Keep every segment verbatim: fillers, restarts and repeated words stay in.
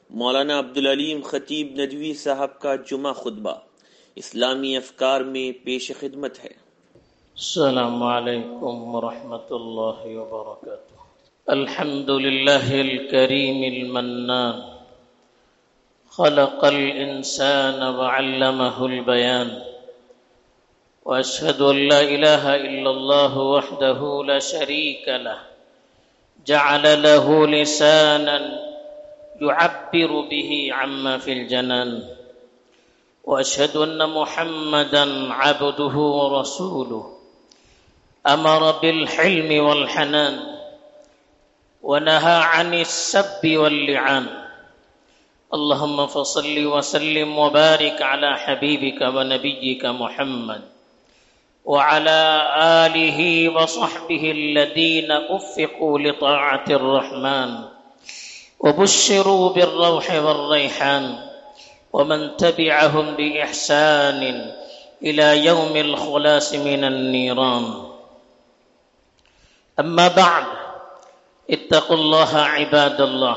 मौलाना अब्दुल अलीम खतीब नदवी साहब का जुमा खुतबा इस्लामी अफकार में पेश खिदमत है। अस्सलामु अलैकुम वरहमतुल्लाहि वबरकातुह। अल्हम्दुलिल्लाहिल करीमिल मन्नान खलक़ल इंसान वअल्लमहुल बयान व अशहदु अन ला इलाहा इल्लल्लाहु वहदहु ला शरीका लह जअल लहु लिसानन युअब्बिरु बिही अम्मा फिल जनान व अशहदु अन्ना मुहम्मदन अब्दुहु व रसूलुहु अमर बिल हिल्मि वल हनान व नहा अनिस सब्बि वल लिआन। अल्लाहुम्मा फसल्लि व सल्लिम व बारिक अला हबीबिका व नबिय्यिका मुहम्मद व अला आलिहि व सहबिहि अल्लज़ीना उफ़्फ़िक़ू लिताअतिर रहमान व बुश्शिरू बिर्रौहि वर्रैहान व मन तबिअहुम बिइहसानिन इला यौमिल खुलास मिनन नीरान। अम्मा बअद, इत्तक़ुल्लाह इबादल्लाह।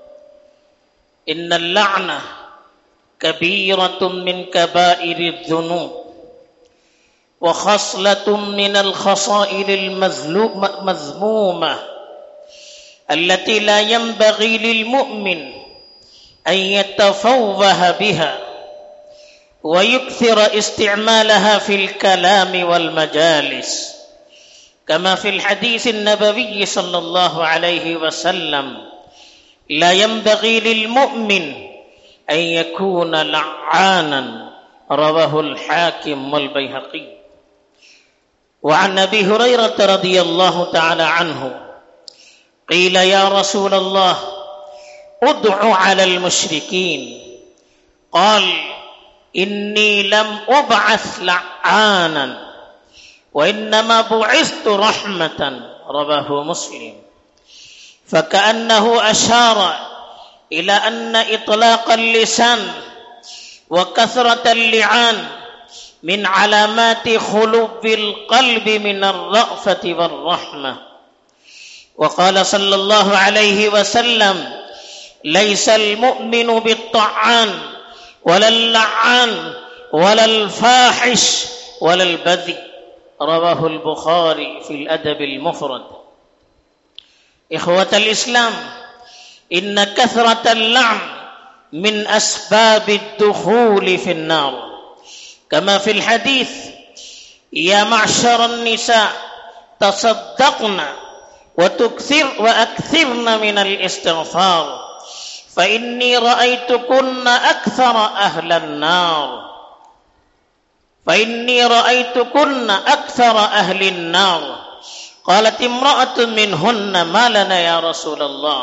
इन्नल लअना कबीरतुम मिन कबाइरिज़ ज़ुनूब व खस्लतुम मिनल खसाइरिल मज़मूमा अल्लती ला यंबग़ी लिल मुअमिन अन यतफ़व्वह बिहा व युक्थिर इस्तिअमालहा फिल कलाम वल मजालिस कमा फिल हदीस नबवी सल्लल्लाहु अलैहि वसल्लम ला यंबग़ी लिल मुअमिन अन यकून लअ्आनन रवाहुल हाकिम वल बैहक़ी। व अन अबी हुरैरह रज़ियल्लाहु तआला अन्हु क़ील या रसूलल्लाह उद्उ अलल मुश्रिकीन क़ाल इन्नी लम उबअस लअ्आनन व इन्नमा बुइस्तु रहमतन रवाहु मुस्लिम। फकअन्नहु अशार इला अन्न इत्लाक़ल लिसान व कसरतल लिआन मिन अलामाति खुलूबिल क़ल्बि मिनर रअफ़ति वर्रहमह। व क़ाल सल्लल्लाहु अलैहि वसल्लम लैसल मुअमिनु बित्तआन वलल लअ्आन वलल फाहिश वलल बज़ी रवाहुल बुखारी फिल अदबिल मुफ़रद। इख़वतल इस्लाम, इन्न कसरतल लअन मिन अस्बाबिद दुख़ूलि फिन्नार कमा फिल हदीस या मअशरन निसा तसद्दक़ना व तुक्सिर व अक्सिरन मिनल इस्तिग़फ़ार फ़इन्नी रअयतुकुन्न अक्सर अहलन नार फ़इन्नी रअयतुकुन्न अक्सर अहलिन नार। क़ालत इम्रअतुन मिनहुन्न मा लना या रसूलल्लाह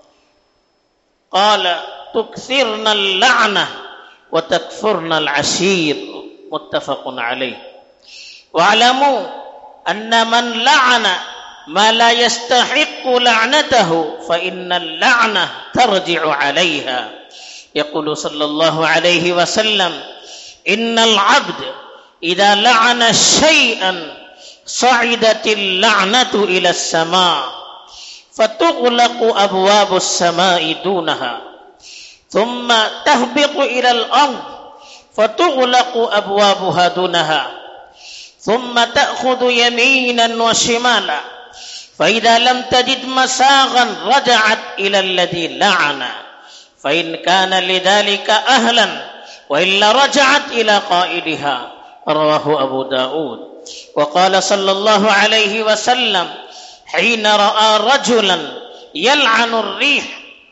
क़ाल तुक्सिरनल लअना व तकफ़ुरनल अशीर मुत्तफ़क़ुन अलैह। वअलमू अन्न मन लअना मा ला यस्तहिक़्क़ु लअनतहु फ़इन्नल लअना तर्जिअु अलैहा। यक़ूलु सल्लल्लाहु अलैहि वसल्लम इन्नल अब्द इज़ा लअना शैअन सअदतिल लअनतु इलस समा फ़तुग़लक़ु अबवाबुस समाइ दूनहा थुम्मा तहबितु इलल अर्ज़ फ़तुग़लक़ु अबवाबुहा दूनहा थुम्मा तअख़ुज़ु यमीनन व शिमाला फ़इज़ा लम तजिद मसाग़न रजअत इलल्लज़ी लअना फ़इन कान लिज़ालिका अहलन व इल्ला रजअत इला क़ाइलिहा रवाहु अबू दाऊद। व क़ाल सल्लल्लाहु अलैहि वसल्लम हीन रअा रजुलन यलअनुर रीह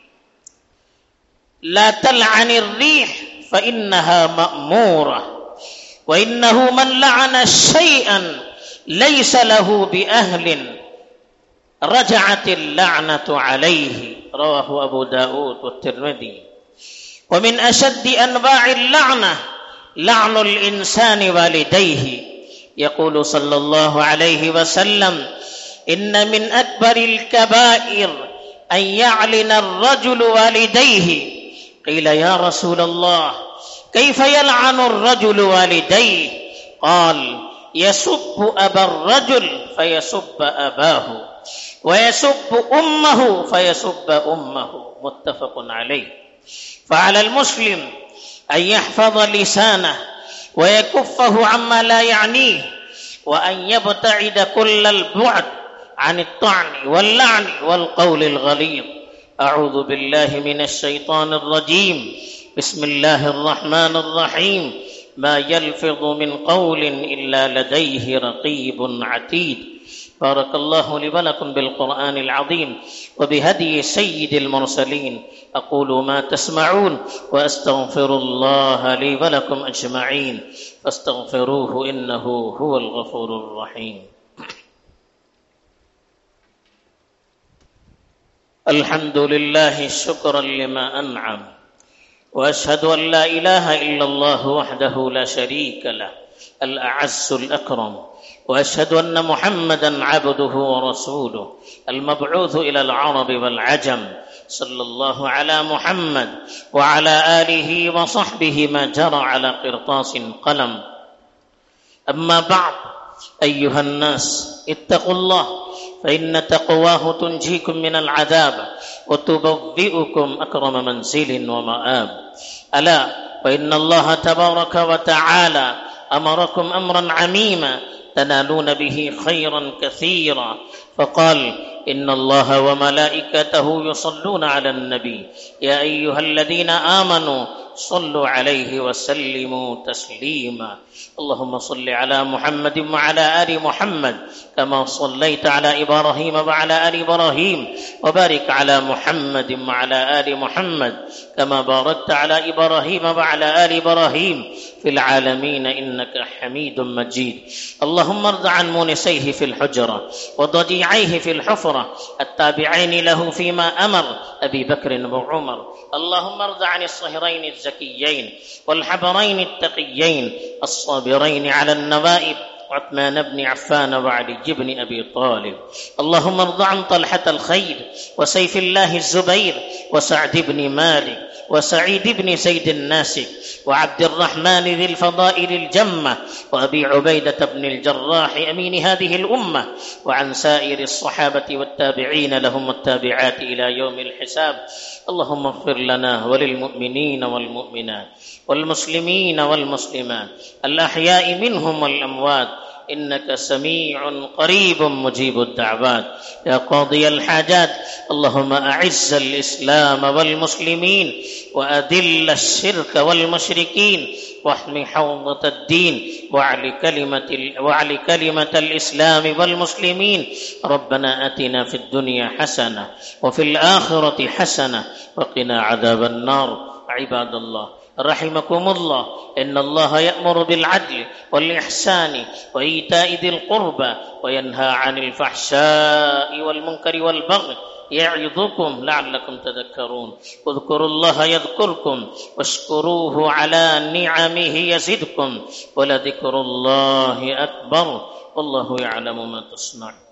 ला तलअनिर रीह फ़इन्नहा मअमूरा व इन्नहु मन लअना शैअन लैस लहु बिअहलिन रजअतिल लअनतु अलैहि रवाहु अबू दाऊद व तिर्मिज़ी। व मिन अशद्दि अनवाइल लअना लअनुल इंसानि वालिदैहि। यक़ूलु सल्लल्लाहु अलैहि वसल्लम इन्न मिन अकबरिल कबाइर अन यअलिना अर्रजुलु वालिदैहि। क़ील या रसूलल्लाह कैफ़ यलअनु अर्रजुलु वालिदैहि? क़ाल यसुब्बु अबर रजुल फयसुब्ब अबाहु व यसुब्बु उम्महु फयसुब्ब उम्महु मुत्तफ़क़ुन अलैह। فعلى المسلم أن يحفظ لسانه ويكفه عما لا يعنيه، وأن يبتعد كل البعد عن الطعن واللعن والقول الغليظ. أعوذ بالله من الشيطان الرجيم. بسم الله الرحمن الرحيم. ما يلفظ من قول إلا لديه رقيب عتيد. بارك الله لي ولكم بالقرآن العظيم وبهدي سيد المرسلين. أقول ما تسمعون وأستغفر الله لي ولكم أجمعين فاستغفروه إنه هو الغفور الرحيم. الحمد لله شكرا لما أنعم، وأشهد أن لا إله إلا الله وحده لا شريك له الأعز الأكرم، وأشهد أن محمدا عبده ورسوله المبعوث إلى العرب والعجم. صلى الله على محمد وعلى آله وصحبه ما جرى على قرطاس قلم. أما بعد، أيها الناس اتقوا الله، فإن تقواه تنجيكم من العذاب وتبوئكم أكرم منزل ومآب. ألا وإن الله تبارك وتعالى أمركم أمرا عميما تنالون به خيرا كثيرا، فقال: إن الله وملائكته يصلون على النبي يا أيها الذين آمنوا صلوا عليه وسلموا تسليما. اللهم صل على محمد وعلى آل محمد كما صليت على إبراهيم وعلى آل إبراهيم، وبارك على محمد وعلى آل محمد كما باركت على إبراهيم وعلى آل إبراهيم في العالمين إنك حميد مجيد. اللهم ارض عن مونسيه في الحجرة وضجيعيه في الحفرة التابعين له فيما أمر أبي بكر وعمر. اللهم ارض عن الصهرين الزكيين والحبرين التقيين الصابرين على النوائب عثمان بن عفان وعلي بن أبي طالب. اللهم ارض عن طلحة الخير وسيف الله الزبير وسعد بن مالك وسعيد بن زيد الناسك وعبد الرحمن ذي الفضائل الجمة وأبي عبيدة بن الجراح أمين هذه الأمة، وعن سائر الصحابة والتابعين لهم التابعات إلى يوم الحساب. اللهم اغفر لنا وللمؤمنين والمؤمنات والمسلمين والمسلمات الأحياء منهم والأموات إنك سميع قريب مجيب الدعوات. يا قاضي الحاجات، اللهم أعز الإسلام والمسلمين وأذل الشرك والمشركين واحم حوضة الدين وعلي كلمة, وعلي كلمة الإسلام والمسلمين. ربنا آتنا في الدنيا حسنة وفي الآخرة حسنة وقنا عذاب النار. عباد الله رحمكم الله، إن الله يأمر بالعدل والإحسان وإيتاء ذي القربى وينهى عن الفحشاء والمنكر والبغي يعظكم لعلكم تذكرون. اذكروا الله يذكركم واشكروه على نعمه يزدكم ولذكر الله أكبر والله يعلم ما تصنعون.